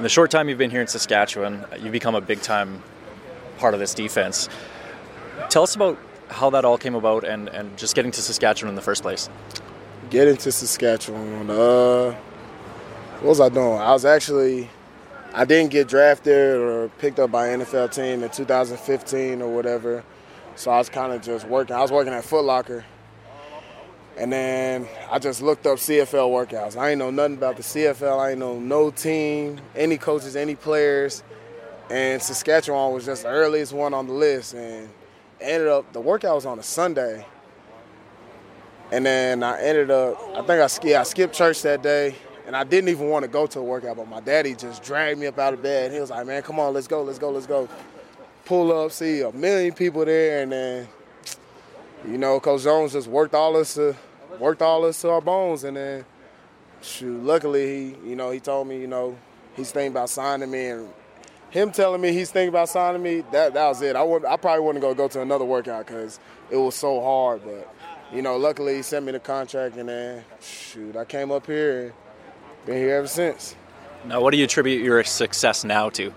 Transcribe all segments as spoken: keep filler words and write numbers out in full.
In the short time you've been here in Saskatchewan, you've become a big-time part of this defense. Tell us about how that all came about and, and just getting to Saskatchewan in the first place. Getting to Saskatchewan, uh, what was I doing? I was actually, I didn't get drafted or picked up by an N F L team in two thousand fifteen or whatever, so I was kind of just working. I was working at Foot Locker, and then I just looked up C F L workouts. I ain't know nothing about the C F L. I ain't know no team, any coaches, any players, and Saskatchewan was just the earliest one on the list, and ended up, the workout was on a Sunday. And then I ended up, I think I, sk- yeah, I skipped church that day, and I didn't even want to go to a workout, but my daddy just dragged me up out of bed. He was like, man, come on, let's go, let's go, let's go. Pull up, see a million people there, and then, you know, Coach Jones just worked all us to, worked all us to our bones. And then, shoot, luckily, he, you know, he told me, you know, he's thinking about signing me, and him telling me he's thinking about signing me, that that was it. I would, I probably wouldn't go go to another workout because it was so hard, but. You know, luckily he sent me the contract, and then, shoot, I came up here and been here ever since. Now, what do you attribute your success now to?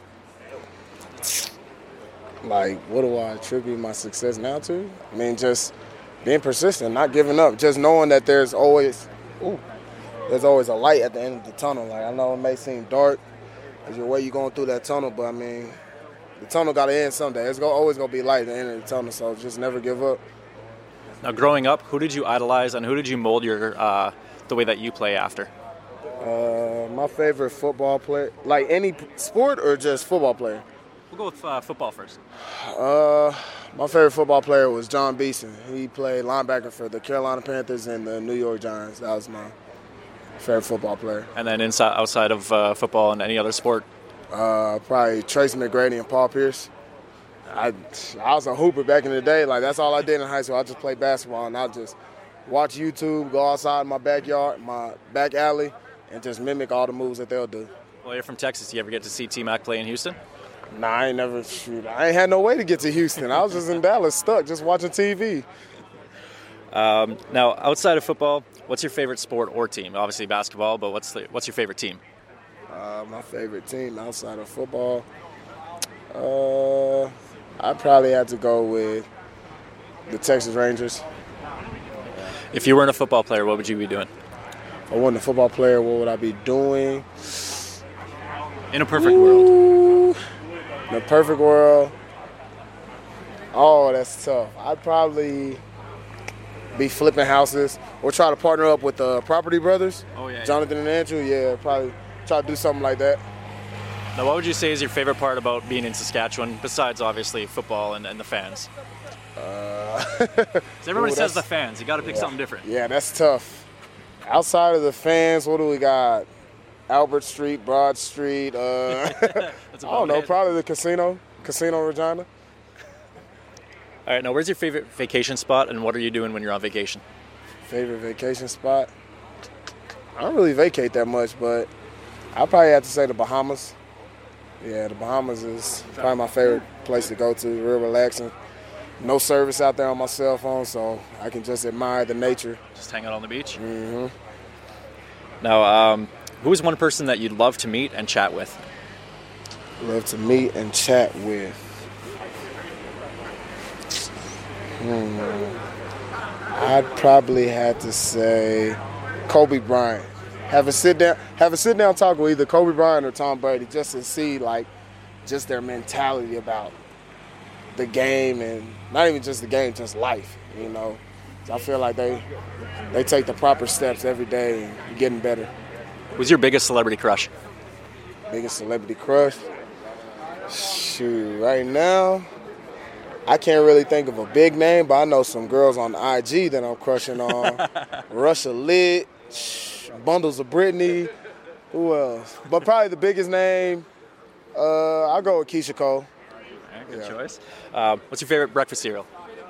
Like, what do I attribute my success now to? I mean, just being persistent, not giving up, just knowing that there's always, ooh, there's always a light at the end of the tunnel. Like, I know it may seem dark as your way you're going through that tunnel, but, I mean, the tunnel got to end someday. There's always going to be light at the end of the tunnel, so just never give up. Now, growing up, who did you idolize and who did you mold your uh, the way that you play after? Uh, my favorite football player, like any sport or just football player? We'll go with uh, football first. Uh, my favorite football player was John Beeson. He played linebacker for the Carolina Panthers and the New York Giants. That was my favorite football player. And then inside, outside of uh, football and any other sport? Uh, probably Tracy McGrady and Paul Pierce. I, I was a hooper back in the day. Like, that's all I did in high school. I just played basketball, and I just watch YouTube, go outside in my backyard, my back alley, and just mimic all the moves that they'll do. Well, you're from Texas. Do you ever get to see T-Mac play in Houston? Nah, I ain't never, shoot, I ain't had no way to get to Houston. I was just in Dallas, stuck, just watching T V. Um, now, outside of football, what's your favorite sport or team? Obviously basketball, but what's the, what's your favorite team? Uh, my favorite team outside of football, uh... I'd probably have to go with the Texas Rangers. If you weren't a football player, what would you be doing? If I wasn't a football player, what would I be doing? In a perfect Ooh, world. In a perfect world. Oh, that's tough. I'd probably be flipping houses or try to partner up with the Property Brothers. Oh, yeah. Jonathan and Andrew, yeah, probably try to do something like that. Now, what would you say is your favorite part about being in Saskatchewan, besides obviously football and, and the fans? Uh, so everybody ooh, says the fans. You got to pick yeah. something different. Yeah, that's tough. Outside of the fans, what do we got? Albert Street, Broad Street. Uh, I don't know, it. probably the casino, Casino Regina. All right, now where's your favorite vacation spot, and what are you doing when you're on vacation? Favorite vacation spot? I don't really vacate that much, but I'll probably have to say the Bahamas. Yeah, the Bahamas is probably my favorite place to go to, real relaxing. No service out there on my cell phone, so I can just admire the nature. Just hang out on the beach? Mm-hmm. Now, um, who is one person that you'd love to meet and chat with? Love to meet and chat with. Hmm. I'd probably have to say Kobe Bryant. Have a sit down, have a sit down talk with either Kobe Bryant or Tom Brady, just to see like, just their mentality about the game, and not even just the game, just life. You know, so I feel like they they take the proper steps every day and getting better. Who's your biggest celebrity crush? Biggest celebrity crush? Shoot, right now, I can't really think of a big name, but I know some girls on I G that I'm crushing on. Russia Lit. Bundles of Brittany. Who else? But probably the biggest name, uh, I'll go with Keisha Cole. Right, good yeah. choice. Uh, what's your favorite breakfast cereal?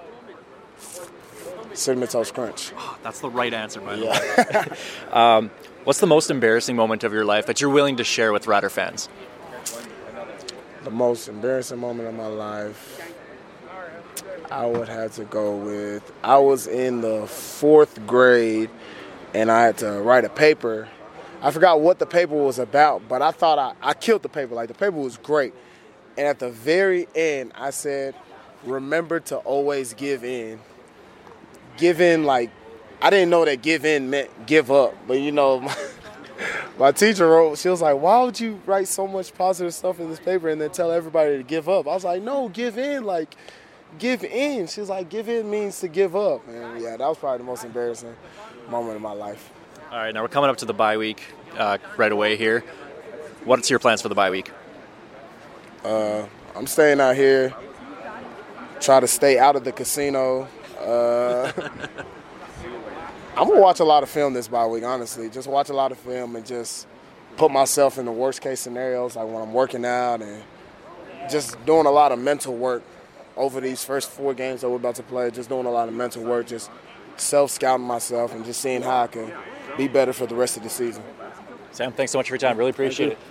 Cinnamon Toast Crunch. Oh, that's the right answer, by the Yeah. way. um, what's the most embarrassing moment of your life that you're willing to share with Ratter fans? The most embarrassing moment of my life, I would have to go with, I was in the fourth grade, and I had to write a paper I forgot what the paper was about, but I thought I, I killed the paper. Like, the paper was great. And at the very end, I said, remember to always give in. Give in, like, I didn't know that give in meant give up. But, you know, my, my teacher wrote, she was like, why would you write so much positive stuff in this paper and then tell everybody to give up? I was like, no, give in, like, give in. She was like, give in means to give up. And, yeah, that was probably the most embarrassing moment of my life. All right, now we're coming up to the bye week uh, right away here. What's your plans for the bye week? Uh, I'm staying out here, try to stay out of the casino. Uh, I'm going to watch a lot of film this bye week, honestly. Just watch a lot of film and just put myself in the worst-case scenarios, like when I'm working out, and just doing a lot of mental work over these first four games that we're about to play, just doing a lot of mental work, just self-scouting myself and just seeing how I can be better for the rest of the season. Sam, thanks so much for your time. Really appreciate it.